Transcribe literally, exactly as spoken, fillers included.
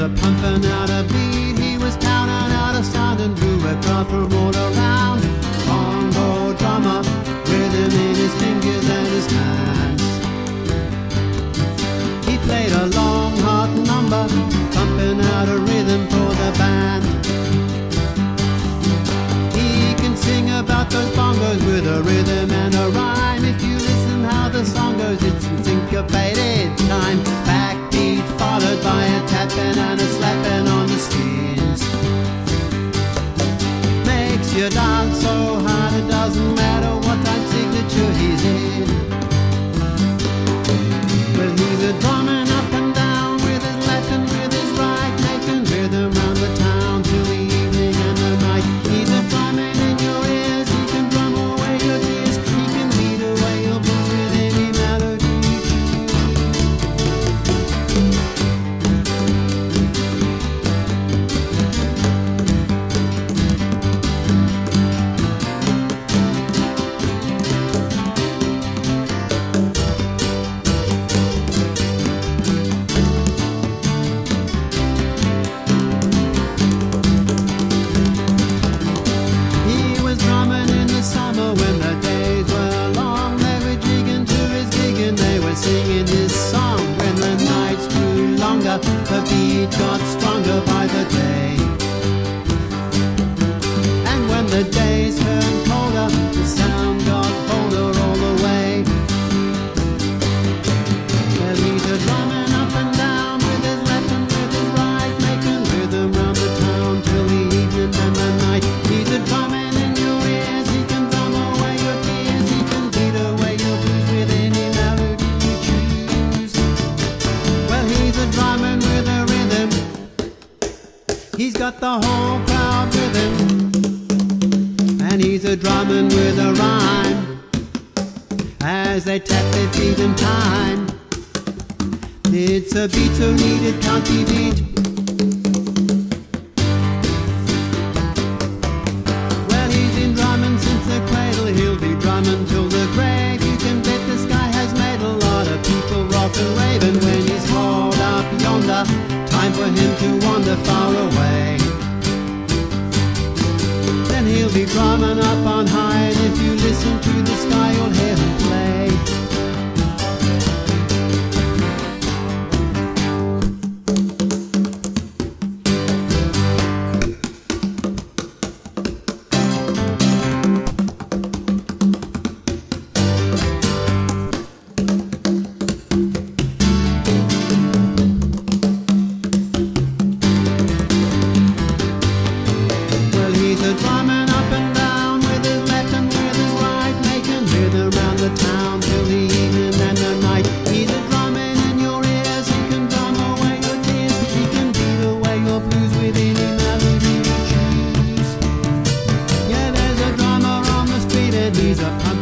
a pumping out a beat, he was pounding out a sound and drew a crowd from all around. Bongo drummer, rhythm in his fingers and his hands. He played a long hard number, pumping out a rhythm for the band. He can sing about those bongos with a rhythm and a rhyme. If you listen how the song goes, it's in syncopated time. Backbeat followed by a tapping and a slapping on the skins. Makes you dance so hard it doesn't matter what time signature he's in. Well, he's a drumming up and down with his left and with his right, making rhythm round the town till the evening and the night. He's a drumming in your ears, he can drum away your tears, he can beat away your blues with any melody you singing this song. When the nights grew longer, the beat got stronger by the day. And when the days turned colder, the sound got bolder all the way. Well, he's a drumming up and down with his left and with his right, making rhythm round the town till the evening and the night. He's a drumming in your ears, he can drum away your tears, he can beat away your blues with any melody. He's a drumming with a rhythm, he's got the whole crowd with him. And he's a drumming with a rhyme as they tap their feet in time. It's a beat so neat it can't be beat. Well, he's been drumming since the cradle, he'll be drumming till the grave. You can bet this guy has made a lot of people rock and rave. And when he's hauled up yonder, time for him to wander far away. Then he'll be drumming up on high, and if you listen to the sky, you'll hear him play. Drumming up and down with his left and with his right, making rhythm around the town till the evening and the night. He's a drumming in your ears, he can drum away your tears, he can beat away your blues with any melody you choose. Yeah, there's a drummer on the street and he's a